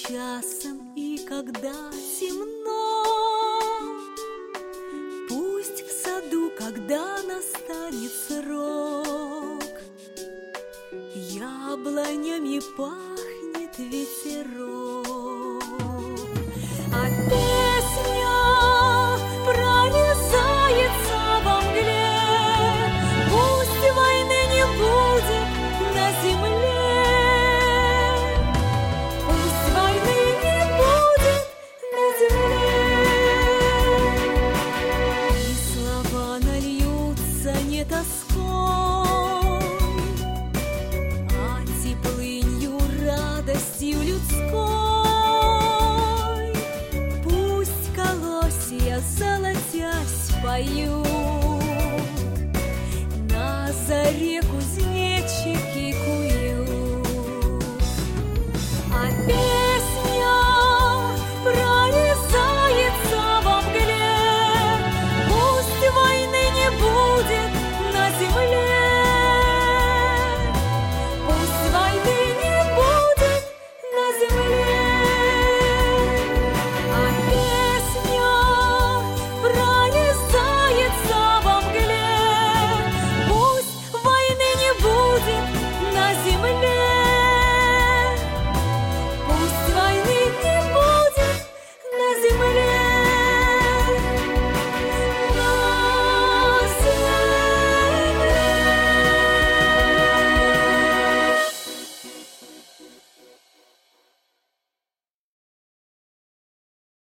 часом и когда темно. Пусть в саду, когда настанет срок, яблонями пахнет ветерок. А песня прорезается во мгле. Пусть войны не будет на земле. Пусть войны не будет на земле. И слова нальются не тоской, а теплынью, радостью людской. Пусть колосья, золотясь, поют.